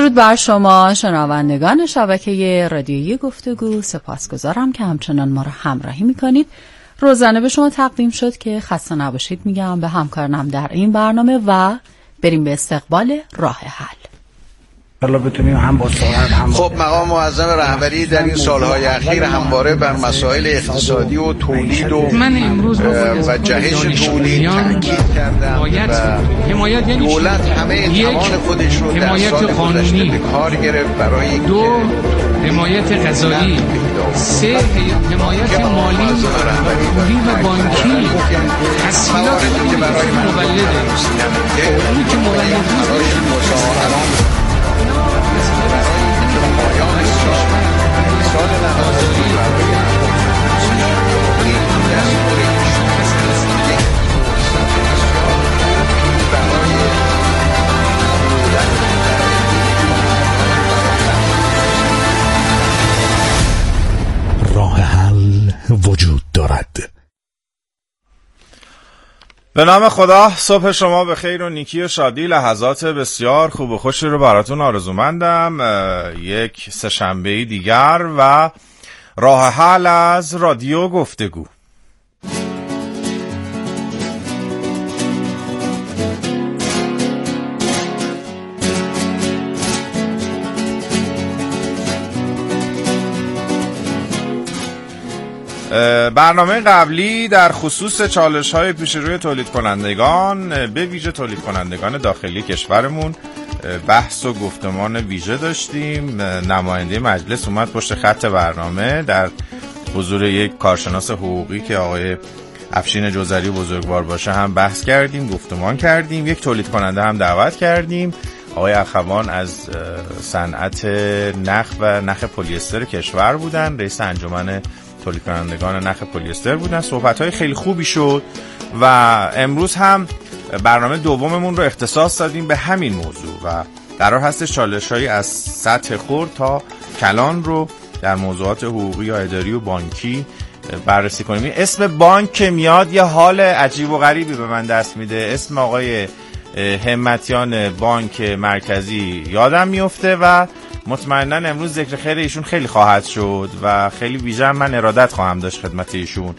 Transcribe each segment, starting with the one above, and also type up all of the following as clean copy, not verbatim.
درود بر شما شنوندگان شبکه رادیویی گفتگو. سپاسگزارم که همچنان ما را همراهی میکنید. روزانه به شما تقدیم شد که خسته نباشید میگم به همکارانم در این برنامه و بریم به استقبال راه حل. حالا بتونیم هم با سرعت هم خب مقام معظم رهبری در این سالهای اخیر همواره بر مسائل اقتصادی و تولید و جهش تولید تاکید کردن و حمایت یعنی دولت همه توان خودش رو در سال گذشته به کار گرفت برای 2 حمایت غذایی، 3 حمایت مالی و بانکی، تسهیلات برای مولده اونی که مولد راه حل وجود دارد. به نام خدا، صبح شما به خیر و نیکی و شادی، لحظات بسیار خوب و خوشی رو براتون آرزومندم. یک سه‌شنبه دیگر و راه حل از رادیو گفتگو. برنامه قبلی در خصوص چالش‌های پیش روی تولید کنندگان، به ویژه تولید کنندگان داخلی کشورمون، بحث و گفتمان ویژه داشتیم. نماینده مجلس اومد پشت خط برنامه در حضور یک کارشناس حقوقی که آقای افشین جوزری بزرگوار باشه هم بحث کردیم، گفتمان کردیم. یک تولید کننده هم دعوت کردیم، آقای اخوان از صنعت نخ پلی‌استر کشور بودن، رئیس انجمن تولید کنندگان نخ پلی‌استر بودن. صحبت‌های خیلی خوبی شد و امروز هم برنامه دوممون رو اختصاص دادیم به همین موضوع و قرار هستش چالش‌هایی از سطح خرد تا کلان رو در موضوعات حقوقی یا اداری و بانکی بررسی کنیم. اسم بانک که میاد یه حال عجیب و غریبی به من دست میده. اسم آقای همتیان بانک مرکزی یادم میفته و مطمئناً امروز ذکر خیر ایشون خیلی خواهد شد و خیلی ویژه من ارادت خواهم داشت خدمت ایشون.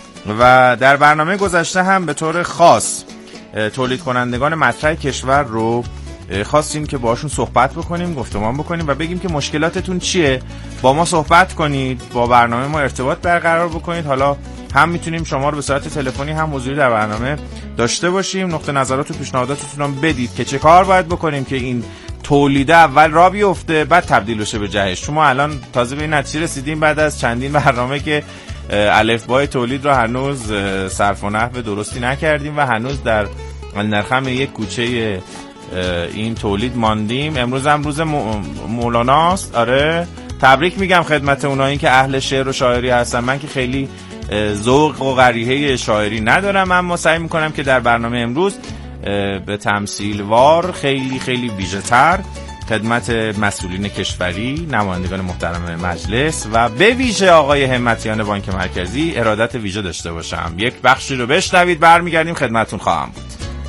و در برنامه گذشته هم به طور خاص تولید کنندگان مطرح کشور رو خواستیم که باشون صحبت بکنیم، گفتمان بکنیم و بگیم که مشکلاتتون چیه، با ما صحبت کنید، با برنامه ما ارتباط برقرار بکنید. حالا هم میتونیم شما رو به صورت تلفنی هم حضوری در برنامه داشته باشیم، نقطه نظرات و پیشنهاداتتون هم بدید که چه کار باید بکنیم که این تولید اول را بیفته بعد تبدیل بشه به جهش. شما الان تازه به این نتیجه رسیدیم بعد از چندین برنامه که الفبای تولید را هنوز صرف و نحو درستی نکردیم و هنوز در نرخم یک کوچه این تولید ماندیم. امروز هم روز مولاناست. آره، تبریک میگم خدمت اونایی که اهل شعر و شاعری هستن. من که خیلی ذوق و قریحه شاعری ندارم، اما سعی میکنم که در برنامه امروز به تمثیلوار خیلی خیلی ویژه‌تر خدمت مسئولین کشوری، نمایندگان محترم مجلس و به ویژه آقای همتیان بانک مرکزی ارادت ویژه داشته باشم. یک بخشی رو بشنوید، برمیگردیم خدمتتون خواهم بود.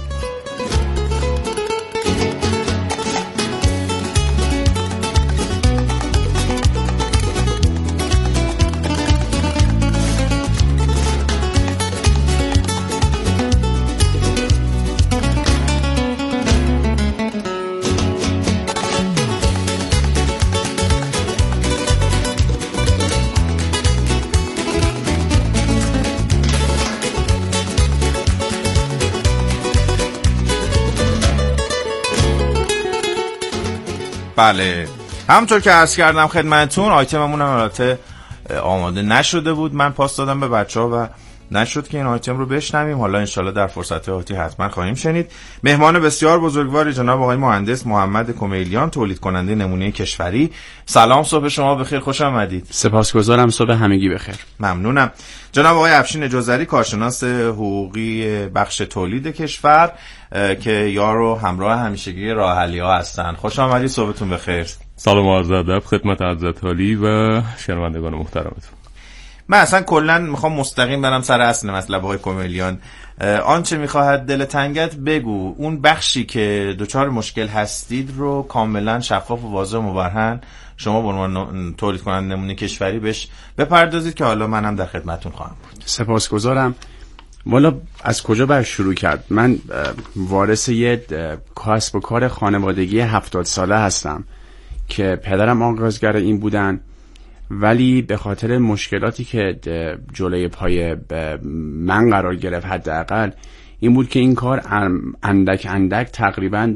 بله، همونطور که عرض کردم خدمتتون، آیتممون هم البته آماده نشده بود، من پاس دادم به بچه‌ها و نشد که این آیتم رو بشنویم. حالا انشالله در فرصت آتی حتما خواهیم شنید. مهمان بسیار بزرگواری جناب آقای مهندس محمد کمیلیان، تولید کننده نمونه کشوری. سلام، صبح شما بخیر، خوش آمدید. سپاسگزارم، صبح همگی بخیر. ممنونم. جناب آقای افشین جوزری، کارشناس حقوقی بخش تولید کشور که یار و همراه همیشگی راه حل‌ها هستن. خوش آمدید، صبحتون بخیر. سلام و عرض ادب خدمت حضرت عالی و شنوندگان محترمتون. من اصلا کلا میخوام مستقیم برم سر اصل مطلب های کمیلیان. آنچه میخواهد دل تنگت بگو، اون بخشی که دچار مشکل هستید رو کاملا شفاف و واضح و مبرهن شما به عنوان تولید کننده نمونه کشوری بهش بپردازید که حالا منم در خدمتتون خواهم بود. سپاسگزارم. والا از کجا باید شروع کرد؟ من وارث یه کسب و کار خانوادگی 70 ساله هستم که پدرم آغازگر این بودن، ولی به خاطر مشکلاتی که جلوی پای من قرار گرفت حداقل این بود که این کار اندک اندک تقریبا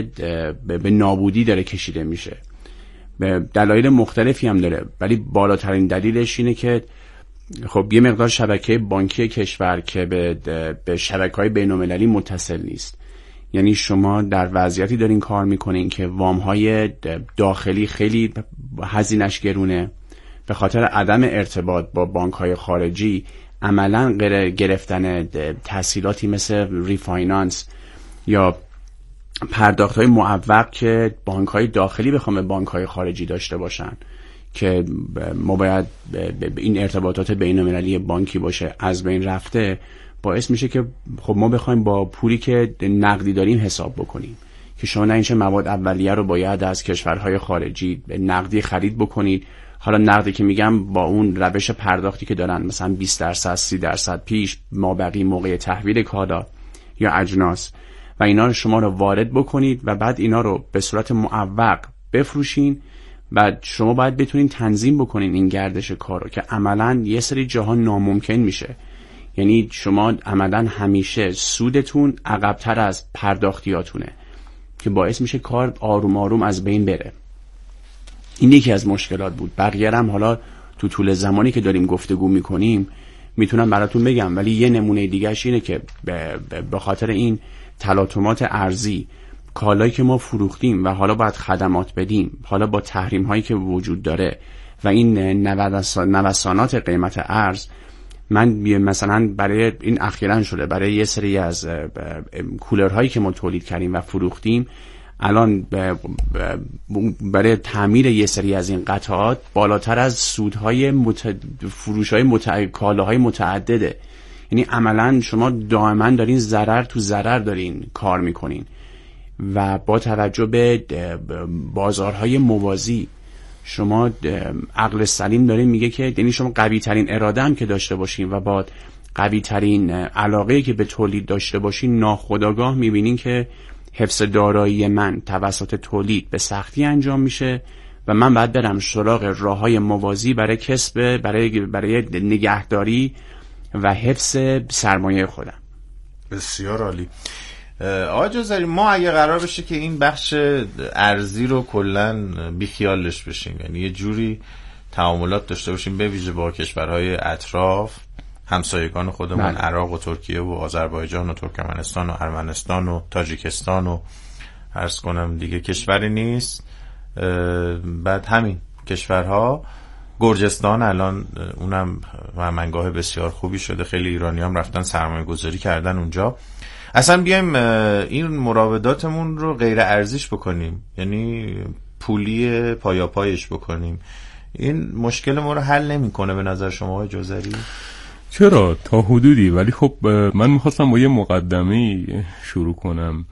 به نابودی داره کشیده میشه. به دلایل مختلفی هم داره، ولی بالاترین دلیلش اینه که خب یه مقدار شبکه بانکی کشور که به شبکه‌های بین‌المللی متصل نیست. یعنی شما در وضعیتی دارین کار میکنین که وام‌های داخلی خیلی هزینه‌اش گرونه، به خاطر عدم ارتباط با بانک‌های خارجی عملاً گرفتن تسهیلاتی مثل ریفاینانس یا پرداخت‌های معوق که بانک‌های داخلی بخوام به بانک‌های خارجی داشته باشن که ما باید این ارتباطات بین‌المللی بانکی باشه از بین رفته، باعث میشه که خب ما بخوایم با پولی که نقدی داریم حساب بکنیم که شما نه اینچه مواد اولیه رو باید از کشورهای خارجی نقدی خرید بکنید. حالا نقدی که میگم با اون روش پرداختی که دارن، مثلا 20% 30% پیش مابقی موقع تحویل کالا یا اجناس، و اینا رو شما رو وارد بکنید و بعد اینا رو به صورت معوق بفروشین و شما باید بتونین تنظیم بکنین این گردش کار رو که عملاً یه سری جاها ناممکن میشه. یعنی شما عملاً همیشه سودتون عقب‌تر از پرداختیاتونه که باعث میشه کار آروم آروم از بین بره. این یکی از مشکلات بود. بقیه هم حالا تو طول زمانی که داریم گفتگو میکنیم میتونم براتون بگم، ولی یه نمونه دیگه‌اش اینه که به خاطر این تلاطمات ارزی کالایی که ما فروختیم و حالا باید خدمات بدیم، حالا با تحریم هایی که وجود داره و این نوسانات قیمت ارز، من مثلا برای این اخیراً شده برای یه سری از کولرهایی که ما تولید کردیم و فروختیم، الان برای تعمیر یه سری از این قطعات بالاتر از سودهای فروش‌های کالاهای متعدده. یعنی عملاً شما دائما دارین ضرر تو ضرر دارین کار میکنین و با توجه به بازارهای موازی شما عقل سلیم داره میگه که یعنی شما قوی ترین اراده هم که داشته باشین و با قوی ترین علاقه که به تولید داشته باشین، ناخودآگاه میبینین که حفظ دارایی من توسط تولید به سختی انجام میشه و من باید برم سراغ راههای موازی برای کسب، برای نگهداری و حفظ سرمایه خودم. بسیار عالی. آقای جزری، ما اگه قرار بشه که این بخش ارزی رو کلن بیخیالش بشیم، یعنی یه جوری تعاملات داشته باشیم به ویژه با کشورهای اطراف همسایگان خودمون، عراق و ترکیه و آذربایجان و ترکمنستان و ارمنستان و تاجیکستان و عرض کنم دیگه کشوری نیست، بعد همین کشورها، گرجستان الان اونم مهمنگاه بسیار خوبی شده، خیلی ایرانی هم رفتن سرمایه گذاری کردن اونجا. اصلا بیایم این مراوداتمون رو غیر ارزیش بکنیم، یعنی پولی پایاپایش بکنیم، این مشکل ما رو حل نمی‌کنه به نظر شما آقای جزری؟ چرا تا حدودی، ولی خب من میخواستم با یه مقدمه شروع کنم.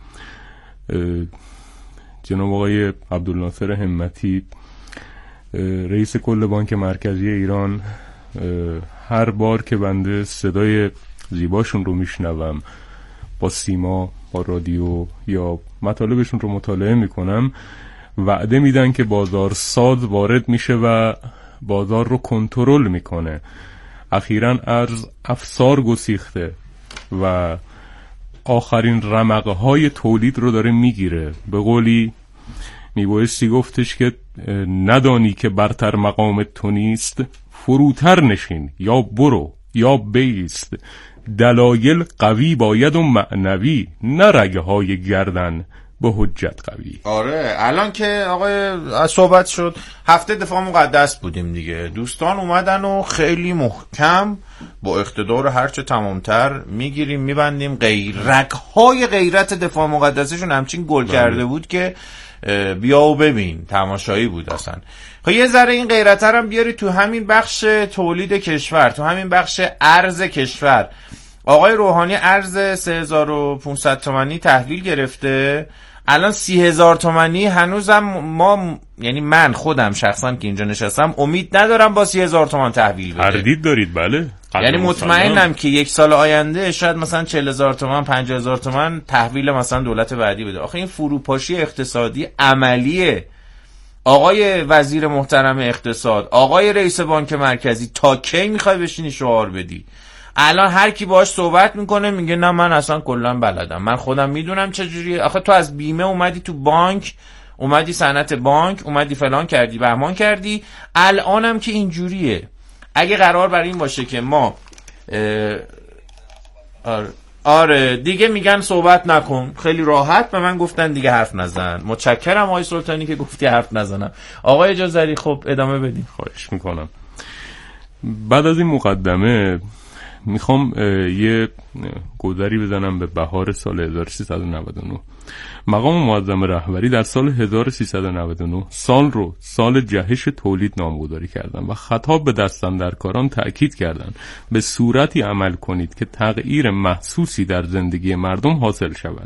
جناب آقای عبدالناصر همتی رئیس کل بانک مرکزی ایران، هر بار که بنده صدای زیباشون رو میشنوم با سیما، با رادیو یا مطالبشون رو مطالعه میکنم، وعده میدن که بازارساز وارد میشه و بازار رو کنترل میکنه. اخیراً ارز افسار گسیخته و آخرین رمقهای تولید رو داره میگیره. به قولی میبایستی گفتش که ندانی که برتر مقام تو نیست، فروتر نشین یا برو یا بیست. دلایل قوی باید و معنوی، نه رگهای گردن با حجت قوی. آره الان که آقای صحبت شد هفته دفاع مقدس بودیم دیگه، دوستان اومدن و خیلی محکم با اقتدار هرچه تمامتر میگیریم میبندیم، رگ‌های غیرت دفاع مقدسشون همچین گل کرده بود که بیا و ببین، تماشایی بود اصلا. خب یه ذره این غیرت هم بیاری تو همین بخش تولید کشور، تو همین بخش ارز کشور. آقای روحانی ارز 3500 تومانی تحویل گرفته، الان 30,000 تومانی هنوزم ما، یعنی من خودم شخصا که اینجا نشستم امید ندارم با 30,000 تومان تحویل بده. تردید دارید؟ بله، یعنی مطمئنم که یک سال آینده شاید مثلا 40,000 تومان 50,000 تومان تحویل مثلا دولت بعدی بده. آخه این فروپاشی اقتصادی عملیه. آقای وزیر محترم اقتصاد، آقای رئیس بانک مرکزی، تا کی میخوای بشینی شعار بدی؟ الان هر کی باهاش صحبت میکنه میگه نه من اصلا کلا بلدم، من خودم میدونم چجوریه. آخه تو از بیمه اومدی تو بانک، اومدی صنعت بانک، اومدی فلان کردی بهمان کردی، الانم که اینجوریه. اگه قرار بر این باشه که ما آره دیگه میگن صحبت نکن، خیلی راحت به من گفتن دیگه حرف نزن. متشکرم آقای سلطانی که گفتی حرف نزنم. آقای جزری خب ادامه بدین. خواهش میکنم. بعد از این مقدمه میخوام یه گذری بزنم به بهار سال 1399. مقام معظم رهبری در سال 1399 سال رو سال جهش تولید نامگذاری کردن و خطاب به دستاندرکاران تأکید کردند به صورتی عمل کنید که تغییر محسوسی در زندگی مردم حاصل شود.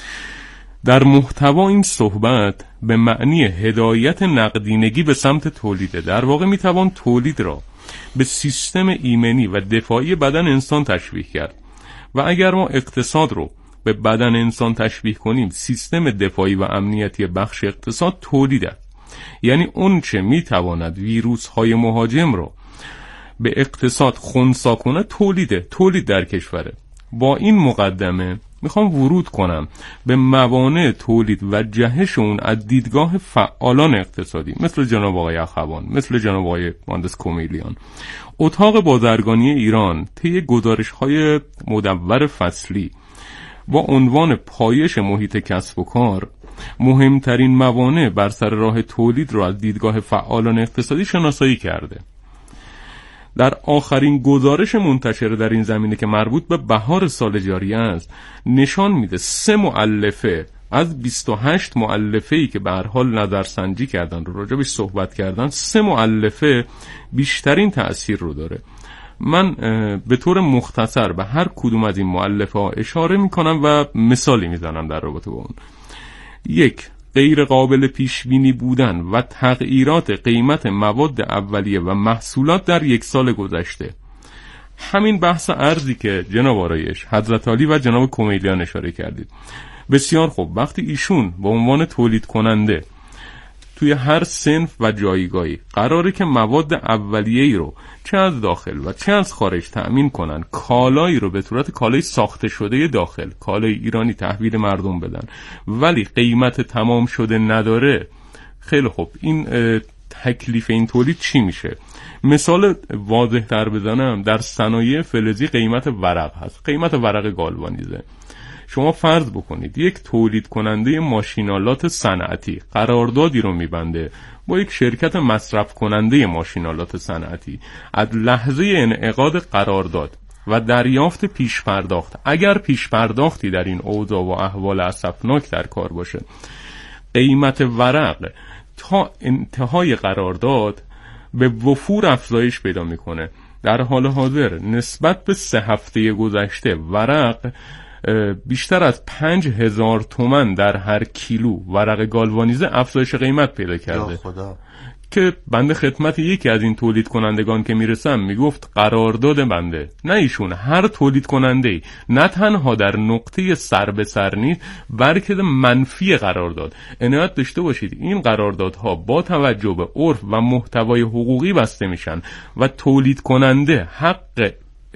در محتوا این صحبت به معنی هدایت نقدینگی به سمت تولیده. در واقع میتوان تولید را به سیستم ایمنی و دفاعی بدن انسان تشبیه کرد و اگر ما اقتصاد رو به بدن انسان تشبیه کنیم، سیستم دفاعی و امنیتی بخش اقتصاد تولید است. یعنی اون چه میتواند ویروس های مهاجم رو به اقتصاد خنثی کنه تولید در کشوره. با این مقدمه میخوام ورود کنم به موانع تولید و جهش اون از دیدگاه فعالان اقتصادی مثل جناب آقای اخوان، مثل جناب آقای مهندس کمیلیان. اتاق بازرگانی ایران طی گزارش‌های مدور فصلی با عنوان پایش محیط کسب و کار مهمترین موانع بر سر راه تولید را از دیدگاه فعالان اقتصادی شناسایی کرده. در آخرین گزارش منتشر در این زمینه که مربوط به بهار سال جاری است نشان میده 3 مؤلفه از 28 مؤلفه‌ای که به هر حال نظرسنجی کردن رو راجع بهش صحبت کردن، 3 مؤلفه بیشترین تأثیر رو داره. من به طور مختصر به هر کدوم از این مؤلفه‌ها اشاره میکنم و مثالی میزنم در رابطه با اون. 1. غیر قابل پیش بینی بودن و تغییرات قیمت مواد اولیه و محصولات در 1 سال گذشته. همین بحث ارزی که جناب آرایش، حضرت علی و جناب کمیلیان اشاره کردید. بسیار خوب، وقتی ایشون به عنوان تولید کننده توی هر صنف و جایگاهی قراره که مواد اولیه‌ای رو چه از داخل و چه از خارج تأمین کنن، کالایی رو به صورت کالای ساخته شده داخل، کالای ایرانی تحویل مردم بدن، ولی قیمت تمام شده نداره، خیلی خوب، این تکلیف این تولید چی میشه؟ مثال واضح تر بزنم، در صنایع فلزی قیمت ورق هست، قیمت ورق گالوانیزه. شما فرض بکنید یک تولید کننده ماشینالات صنعتی قراردادی رو میبنده با یک شرکت مصرف کننده ماشینالات صنعتی. از لحظه انعقاد قرارداد و دریافت پیش پرداخت، اگر پیش پرداختی در این اوضاع و احوال اسفناک در کار باشه، قیمت ورق تا انتهای قرارداد به وفور افزایش پیدا میکنه. در حال حاضر نسبت به 3 هفته گذشته ورق بیشتر از 5,000 تومان در هر کیلو ورق گالوانیزه افزایش قیمت پیدا کرده. خدا. که بنده خدمت یکی از این تولید کنندگان که میرسم میگفت قرارداد بنده، نه ایشون، هر تولید کننده‌ای نه تنها در نقطه سر به سر نیست بلکه منفی قرارداد. عنایت داشته باشید این قراردادها با توجه به عرف و محتوای حقوقی بسته میشن و تولید کننده حق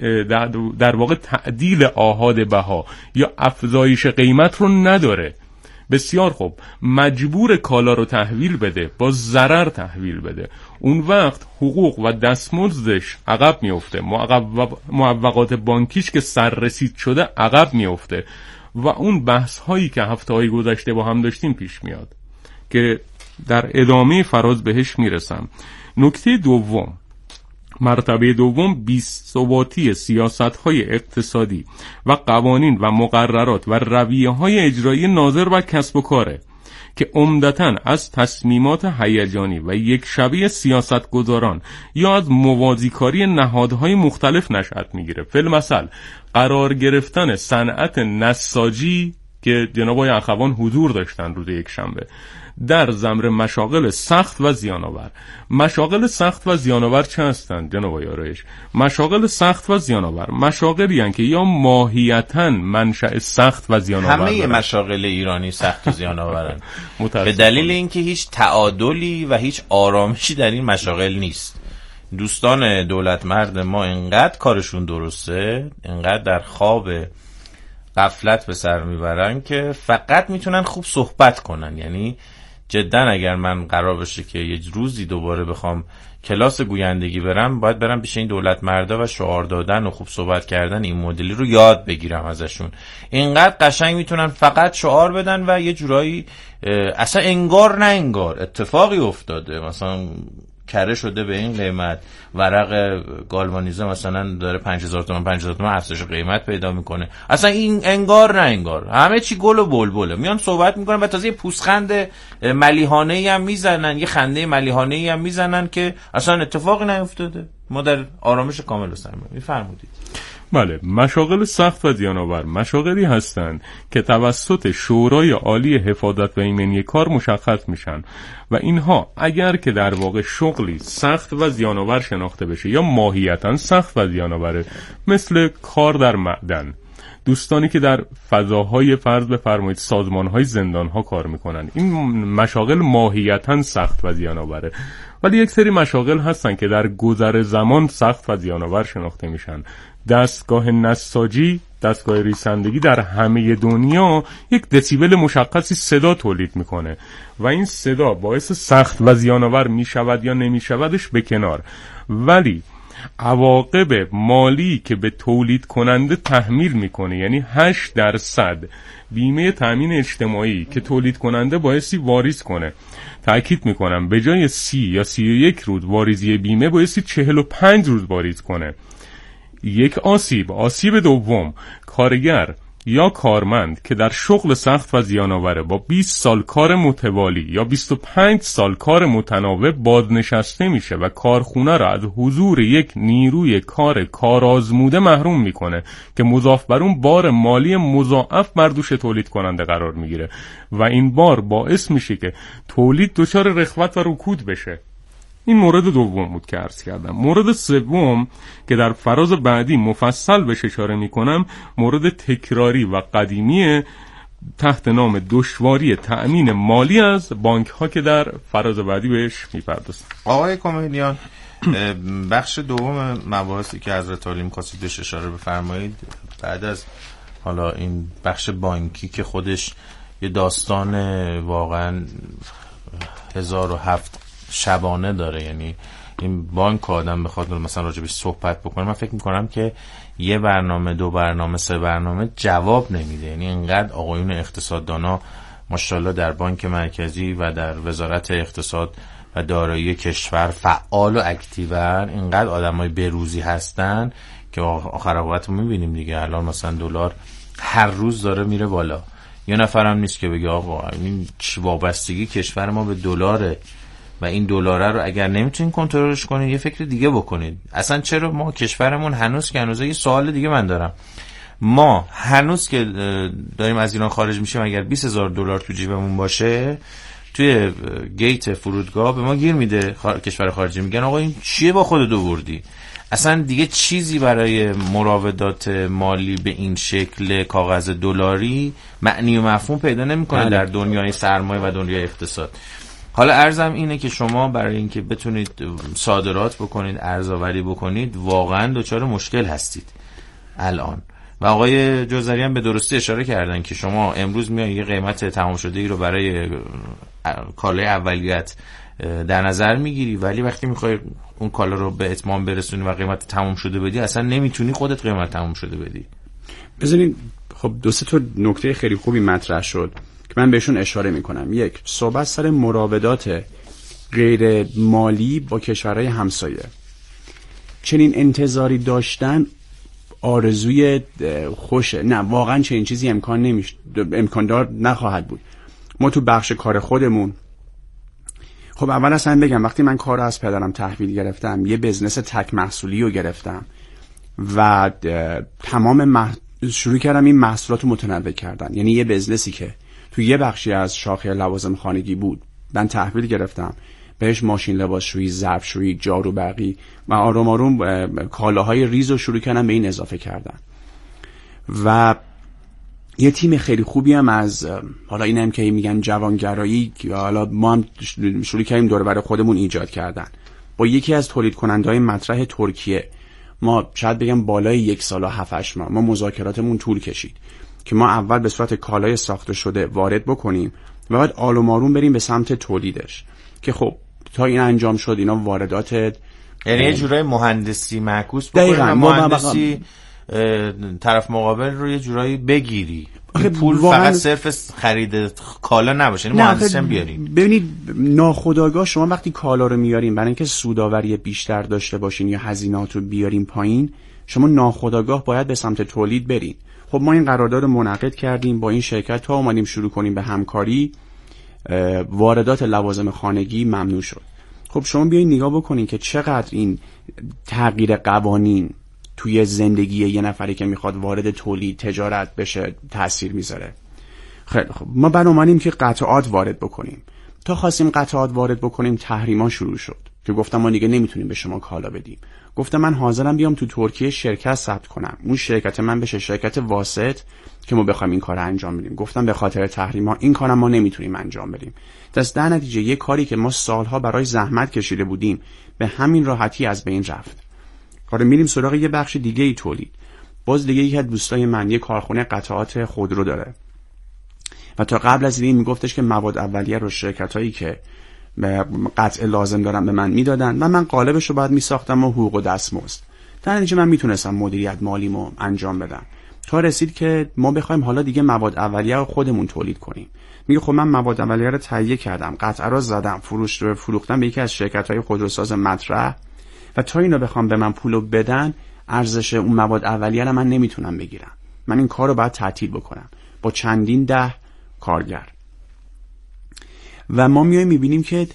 در واقع تعدیل آحاد بها یا افزایش قیمت رو نداره. بسیار خوب، مجبور کالا رو تحویل بده، با ضرر تحویل بده، اون وقت حقوق و دستمزدش عقب میفته، معوقات بانکیش که سررسید شده عقب میفته و اون بحث هایی که هفته‌های گذشته با هم داشتیم پیش میاد که در ادامه فراز بهش میرسم. نکته دوم، مرتبه دوم، بی‌ثباتی سیاست‌های اقتصادی و قوانین و مقررات و رویه‌های اجرایی ناظر و کسب و کاره که عمدتاً از تصمیمات هیجانی و یک شبیه سیاستگزاران یا از موازیکاری نهادهای مختلف نشأت میگیره. فی‌المثل قرار گرفتن صنعت نساجی که جناب آقای اخوان حضور داشتن روز یک شنبه در ضمن مشاغل سخت و زیان‌آور. مشاغل سخت و زیان‌آور چه هستند جناب آقای آرایش؟ مشاغل سخت و زیان‌آور مشاغلی هستند که یا ماهیتاً منشأ سخت و زیان‌آور همه مشاغل ایرانی سخت و زیان‌آورن به دلیل اینکه هیچ تعادلی و هیچ آرامشی در این مشاغل نیست. دوستان دولت مرد ما انقدر کارشون درسته، انقدر در خواب غفلت به سر میبرن که فقط میتونن خوب صحبت کنن. یعنی جدا اگر من قرار بشه که یه روزی دوباره بخوام کلاس گویندگی برم، باید برم پیش این دولت مردا و شعار دادن و خوب صحبت کردن این مدلی رو یاد بگیرم ازشون. اینقدر قشنگ میتونن فقط شعار بدن و یه جورایی اصلا انگار نه انگار اتفاقی افتاده، مثلا کره شده به این قیمت، ورق گالوانیزه مثلا داره 5000 تومان افزایش قیمت پیدا میکنه، اصلا این انگار نه انگار، همه چی گل و بلبله. میان صحبت میکنن و تازه یه پوزخند ملیحانه‌ای هم میزنن، یه خنده ملیحانه‌ای هم میزنن که اصلا اتفاقی نیفتاده. ما در آرامش کامل و سرمایه. میفرمودید. بله، مشاغل سخت و زیان‌آور مشاغلی هستند که توسط شورای عالی حفاظت و ایمنی کار مشخص میشن و اینها اگر که در واقع شغلی سخت و زیان‌آور شناخته بشه یا ماهیتاً سخت و زیان‌آوره، مثل کار در معدن، دوستانی که در فضاهای فرض بفرمایید سازمان‌های زندان‌ها کار میکنن، این مشاغل ماهیتاً سخت و زیان‌آوره. ولی یک سری مشاغل هستن که در گذر زمان سخت و زیان‌آور شناخته میشن. دستگاه نساجی، دستگاه ریسندگی در همه دنیا یک دسیبل مشخصی صدا تولید میکنه و این صدا باعث سخت و زیان‌آور میشود یا نمیشودش به کنار، ولی عواقب مالی که به تولید کننده تحمیل میکنه، یعنی 8% بیمه تامین اجتماعی که تولید کننده بایستی واریز کنه، تأکید میکنم به جای 30 یا 31 روز واریزی بیمه بایستی 45 روز واریز کنه. یک آسیب دوم، کارگر یا کارمند که در شغل سخت و زیان‌آور با 20 سال کار متوالی یا 25 سال کار متناوب بازنشسته میشه و کارخونه را از حضور یک نیروی کارآزموده محروم میکنه که مضاف بر اون بار مالی مضاعف بر دوش تولید کننده قرار میگیره و این بار باعث میشه که تولید دچار رخوت و رکود بشه. این مورد دوم بود که عرض کردم. مورد سوم که در فراز بعدی مفصل بهش اشاره میکنم، مورد تکراری و قدیمی تحت نام دشواری تأمین مالی از بانک ها که در فراز بعدی بهش میپردازم. آقای کمدیان، بخش دوم مباحثی که حضرت عالی می‌خواستید بهش اشاره بفرمایید، بعد از حالا این بخش بانکی که خودش یه داستان واقعا 1007 شبانه داره، یعنی این بانک آدم بخواد مثلا راجبش صحبت بکنه، من فکر میکنم که یه برنامه، 2 برنامه، 3 برنامه جواب نمیده. یعنی اینقدر آقایون اقتصاددانا ماشاءالله در بانک مرکزی و در وزارت اقتصاد و دارایی کشور فعال و اکتیون، اینقدر آدمای بروزی هستن که آخر اوقات میبینیم دیگه. الان مثلا دلار هر روز داره میره بالا، یه نفرم نیست که بگه آقا این وابستگی کشور ما به دلاره و این دلاره رو اگر نمیتونین کنترلش کنید یه فکر دیگه بکنید. اصلا چرا ما کشورمون هنوز که هنوز یه سوال دیگه من دارم، ما هنوز که داریم از ایران خارج میشیم اگر $20,000 تو جیبمون باشه، توی گیت فرودگاه به ما گیر میده کشور خارجی، میگن آقا این چیه با خودت آوردی؟ اصلا دیگه چیزی برای مراودات مالی به این شکل کاغذ دلاری معنی و مفهوم پیدا نمیکنه در دنیای سرمایه و دنیای اقتصاد. حالا عرضم اینه که شما برای اینکه بتونید صادرات بکنید، ارزآوری بکنید، واقعا دچار مشکل هستید الان. و آقای جوزری هم به درستی اشاره کردن که شما امروز میای یه قیمت تمام شده ای رو برای کالای اولیت در نظر میگیری، ولی وقتی میخوای اون کالا رو به اتمام برسونی و قیمت تمام شده بدی، اصلا نمیتونی خودت قیمت تمام شده بدی. بذارین خب دو سه تا نکته خیلی خوبی مطرح شد که من بهشون اشاره میکنم. یک، صحبت سر مراودات غیر مالی با کشورهای همسایه. چنین انتظاری داشتن آرزوی خوشه. نه، واقعا چنین چیزی امکان دار نخواهد بود. ما تو بخش کار خودمون، خب اول اصلا بگم وقتی من کار از پدرم تحویل گرفتم، یه بزنس تک محصولی رو گرفتم و شروع کردم این محصولات رو متنوع کردن. یعنی یه بزنسی که تو یه بخشی از شاخه لوازم خانگی بود من تحویل گرفتم، بهش ماشین لباسشویی، ظرفشویی، جارو برقی و آروم آروم کالاهای ریز رو شروع کردم به این اضافه کردن. و یه تیم خیلی خوبی هم از حالا اینم که میگن جوانگرایی، حالا ما هم شروع کردیم دور بر خودمون ایجاد کردن. با یکی از تولید کننده‌های مطرح ترکیه ما شاید بگم بالای 1 سال و 7-8 ماه ما مذاکراتمون طول کشید که ما اول به صورت کالای ساخته شده وارد بکنیم و بعد آروم آروم بریم به سمت تولیدش، که خب تا این انجام شد اینا واردات، یعنی یه جورای مهندسی معکوس بکنیم، مهندسی طرف مقابل رو یه جورایی بگیری، پول فقط صرف خرید کالا نباشه، یعنی مهندسی هم بیاریم. ببینید ناخودآگاه شما وقتی کالا رو میارین برای اینکه سودآوری بیشتر داشته باشین یا هزینه‌ات رو بیارین پایین، شما ناخودآگاه باید به سمت تولید برین. خب ما این قرارداد رو منعقد کردیم با این شرکت تا اومدیم شروع کنیم به همکاری. واردات لوازم خانگی ممنوع شد. خب شما بیاین نگاه بکنین که چقدر این تغییر قوانین توی زندگی یه نفری که میخواد وارد تولید تجارت بشه تأثیر میذاره. خیلی خب ما بعد اومدیم که قطعات وارد بکنیم. تا خواستیم قطعات وارد بکنیم تحریما شروع شد که گفتم ما دیگه نمیتونیم به شما کالا بدیم. گفتم من حاضرم بیام تو ترکیه شرکت ثبت کنم، اون شرکت من بشه شرکت واسط که ما بخوایم این کار رو انجام بدیم. گفتم به خاطر تحریما این کارم ما نمیتونیم انجام بدیم. در نتیجه یه کاری که ما سالها برای زحمت کشیده بودیم به همین راحتی از بین رفت. حالا میریم سراغ یه بخش دیگه ای تولید. باز دیگه یکی از دوستای من یه کارخونه قطعات خودرو داره و تا قبل از این میگفتش که مواد اولیه رو شرکتایی که قطع لازم دارن به من میدادن و من قالبش رو بعد میساختم و حقوق و دستمزد. در نتیجه من میتونستم مدیریت مالیمو انجام بدم. تا رسید که ما بخوایم حالا دیگه مواد اولیه رو خودمون تولید کنیم. میگه خب من مواد اولیه رو تهیه کردم، قطعه رو زدم، فروختم به یکی از شرکت‌های خودروساز مطرح و تا اینا بخوام به من پولو بدن ارزش اون مواد اولیه رو من نمیتونم بگیرم. من این کار رو باید تعطیل بکنم با چندین 10 کارگر. و ما میایم میبینیم که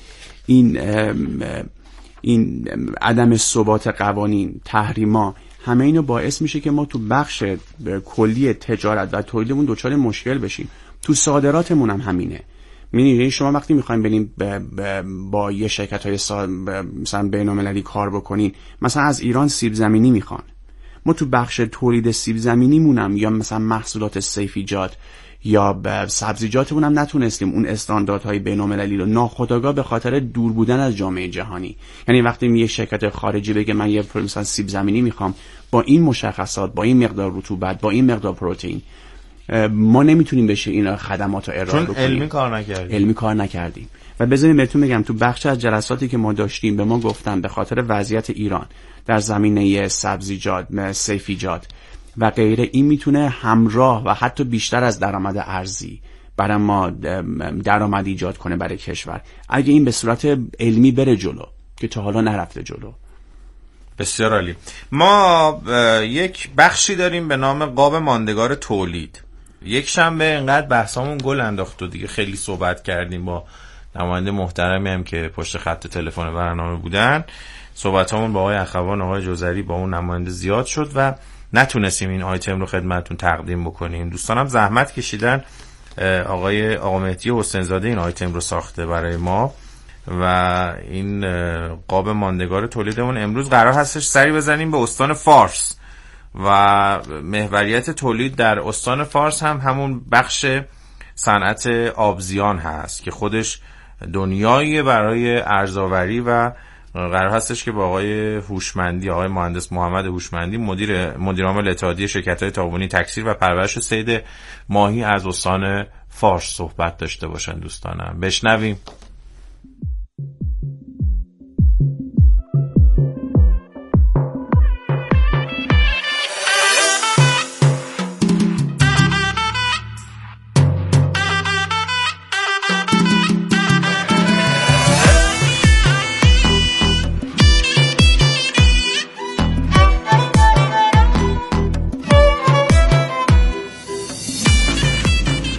این عدم ثبات قوانین، تحریما، همه اینو باعث میشه که ما تو بخش کلی تجارت و تولیدمون دچار مشکل بشیم. تو صادراتمون هم همینه. می‌بینید شما وقتی می‌خواید بریم با یه شرکت‌های مثلا بین‌المللی کار بکنین، مثلا از ایران سیب زمینی میخوان، ما تو بخش تولید سیب زمینیمون هم یا مثلا محصولات سیفیجات یا سبزیجاتمون هم نتونستیم اون استانداردهای بین‌المللی رو ناخودآگاه به خاطر دور بودن از جامعه جهانی. یعنی وقتی یه شرکت خارجی بگه من یه مثلا سیب زمینی میخوام با این مشخصات، با این مقدار رطوبت، با این مقدار پروتئین، ما نمیتونیم بشه اینا خدمات رو ارائه بکنیم. علمی کار نکردیم. و بذارید بهتون بگم تو بخش از جلساتی که ما داشتیم به ما گفتن به خاطر وضعیت ایران در زمینه سبزیجات، سیفیجات و غیره این میتونه همراه و حتی بیشتر از درآمد ارزی برای ما درآمد ایجاد کنه برای کشور اگه این به صورت علمی بره جلو، که تا حالا نرفته جلو. بسیار عالی. ما یک بخشی داریم به نام قاب ماندگار تولید. یک شنبه اینقدر بحثامون گل انداخت و دیگه خیلی صحبت کردیم با نماینده محترمی هم که پشت خط تلفن برنامه بودن. صحبتامون با آقای اخوان، آقای جوزری، با اون نماینده زیاد شد و نتونستیم این آیتم رو خدمتتون تقدیم بکنیم. دوستانم زحمت کشیدن. آقا مهدی حسینزاده این آیتم رو ساخته برای ما و این قاب ماندگار تولیدمون. امروز قرار هستش سری بزنیم به استان فارس و محوریت تولید در استان فارس هم همون بخش صنعت آبزیان هست که خودش دنیایی برای ارزآوری و قرار هستش که با آقای هوشمندی، آقای مهندس محمد هوشمندی، مدیر عامل اتحادیه شرکت‌های تابونی تکثیر و پرورش صید ماهی از استان فارس صحبت داشته باشن. دوستانم بشنویم.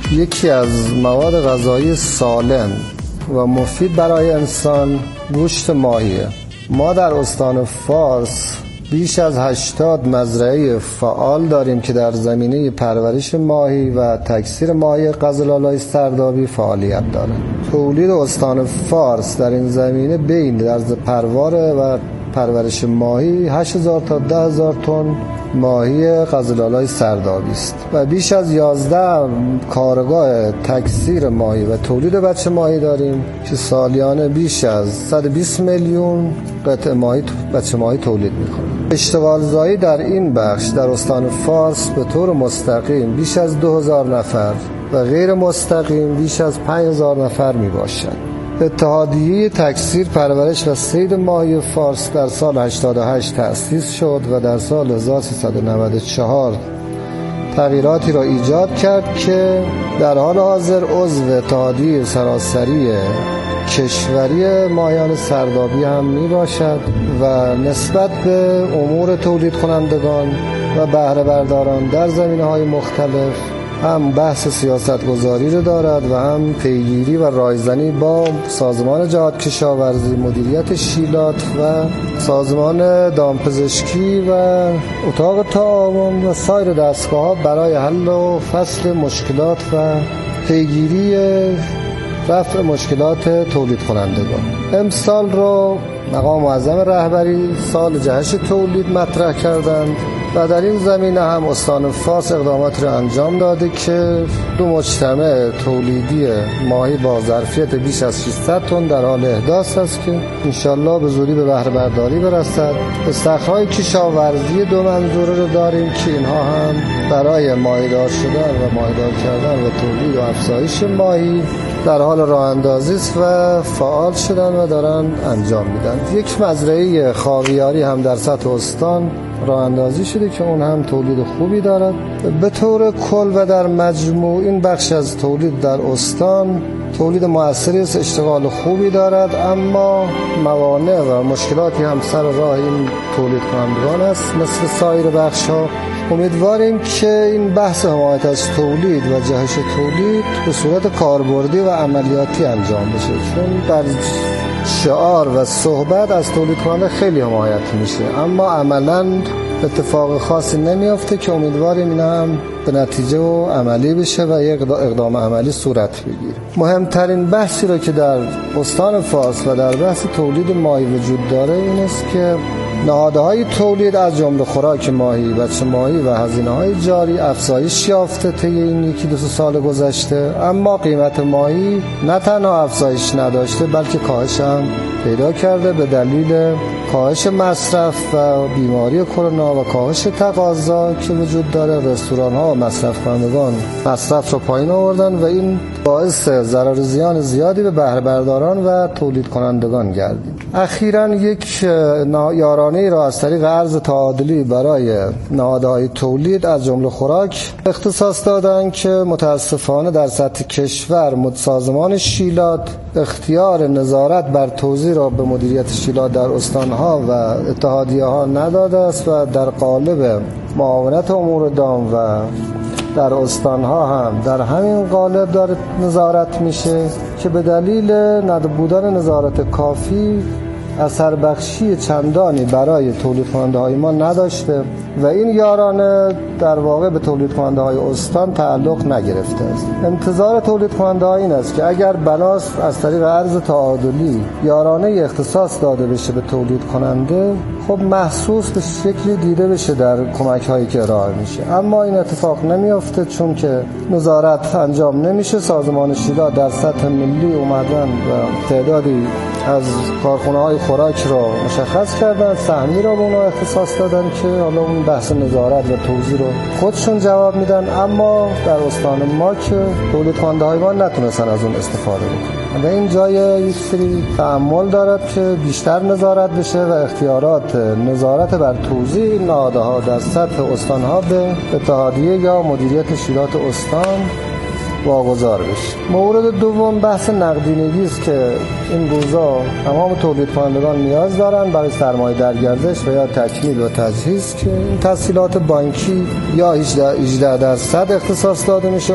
یکی از مواد غذایی سالم و مفید برای انسان گوشت ماهیه. ما در استان فارس بیش از 80 مزرعه فعال داریم که در زمینه پرورش ماهی و تکثیر ماهی قزل‌آلای سردابی فعالیت دارند. تولید استان فارس در این زمینه بین در پرواره و پرورش ماهی 8000 تا 10000 تن ماهی قزل‌آلای سردابی است و بیش از 11 کارگاه تکثیر ماهی و تولید بچه ماهی داریم که سالیانه بیش از 120 میلیون قطعه ماهی بچه ماهی تولید می‌کنه. اشتغال زایی در این بخش در استان فارس به طور مستقیم بیش از 2000 نفر و غیر مستقیم بیش از 5000 نفر میباشد. اتحادیه تکثیر پرورش و صید ماهی فارس در سال 88 تأسیس شد و در سال 1394 تغییراتی را ایجاد کرد که در حال حاضر عضو اتحادیه سراسری کشوری ماهیان سردابی هم می باشد و نسبت به امور تولید کنندگان و بهره برداران در زمینه‌های مختلف هم بحث سیاست گذاری رو دارد و هم پیگیری و رایزنی با سازمان جهاد کشاورزی، مدیریت شیلات و سازمان دامپزشکی و اتاق تعاون و سایر دستگاه‌ها برای حل و فصل مشکلات و پیگیری رفع مشکلات تولید کنندگان. امسال رو مقام معظم رهبری سال جهش تولید مطرح کردند و در این زمینه هم استان فارس اقدامات را انجام داده که 2 مجتمع تولیدی ماهی با ظرفیت بیش از 600 تن در حال احداث است که انشالله به زودی به بهره برداری برسد. استخراج کشاورزی 2 منظوره رو داریم که اینها هم برای ماهیدار شدن و ماهیدار کردن و تولید و افزایش ماهی در حال راه اندازی است و فعال شدن و دارن انجام میدن. یک مزرعه خاویاری هم در سطح استان راه اندازی شده که اون هم تولید خوبی دارد. به طور کل و در مجموع این بخش از تولید در استان تولید موثری است، اشتغال خوبی دارد، اما موانع و مشکلاتی هم سر راه این تولید کنندگان است مثل سایر بخش‌ها. امیدواریم که این بحث حمایت از تولید و جهش تولید به صورت کاربردی و عملیاتی انجام بشه، چون در شعار و صحبت از تولید کننده خیلی حمایت میشه اما عملاً اتفاق خاصی نمیافته که امیدواریم این هم به نتیجه و عملی بشه و یک اقدام عملی صورت بگیره. مهمترین بحثی رو که در استان فارس و در بحث تولید ماهی وجود داره این است که نهادهای تولید از جمله خوراک ماهی، بچه ماهی و هزینه‌های جاری افزایش یافته طی این 1-2 سال گذشته، اما قیمت ماهی نه تنها افزایش نداشته بلکه کاهش هم پیدا کرده به دلیل کاهش مصرف و بیماری کرونا و کاهش تقاضا که وجود داره. رستوران‌ها و مصرف کنندگان مصرف رو پایین آوردن و این باعث ضرر و زیان زیادی به بهره برداران و تولید کنندگان گردید. اخیراً یک یارانه‌ای را از طریق ارز تعادلی برای نهادهای تولید از جمله خوراک اختصاص دادن که متاسفانه در سطح کشور سازمان شیلات اختیار نظارت بر توزیع را به مدیریت شیلات در استانها و اتحادیه‌ها نداده است و در قالب معاونت امور دام و در استانها هم در همین قالب داره نظارت میشه که به دلیل نبودن نظارت کافی اثر بخشی چندانی برای تولید کننده های ما نداشته و این یارانه در واقع به تولید کننده های استان تعلق نگرفته است. انتظار تولید کننده ها این است که اگر بناست از طریق ارز تعادلی یارانه اختصاص داده بشه به تولید کننده، خب محسوس به شکلی دیده بشه در کمک هایی که ارائه میشه، اما این اتفاق نمیافته چون که نظارت انجام نمیشه. سازمان شیلات در سطح ملی اومدن و تعدادی از کارخانه های خوراک را مشخص کردن، سهمی را به اونها اختصاص دادن که حالا اون بحث نظارت و توزیع رو خودشون جواب میدن، اما در استان ما که تولید کننده های ما نتونستن از اون استفاده بکنن و این جای یک سری تأمل دارد که بیشتر نظارت بشه و اختیارات نظارت بر توزیع این نهادها در سطح استانها به اتحادیه یا مدیریت شیلات استان واگذار بشه. مورد دوم بحث نقدینگی است که این روزا تمام تولید کنندگان نیاز دارن برای سرمایه در گردش و یا تکمیل و تجهیز که این تسهیلات بانکی یا 18% اختصاص داده میشه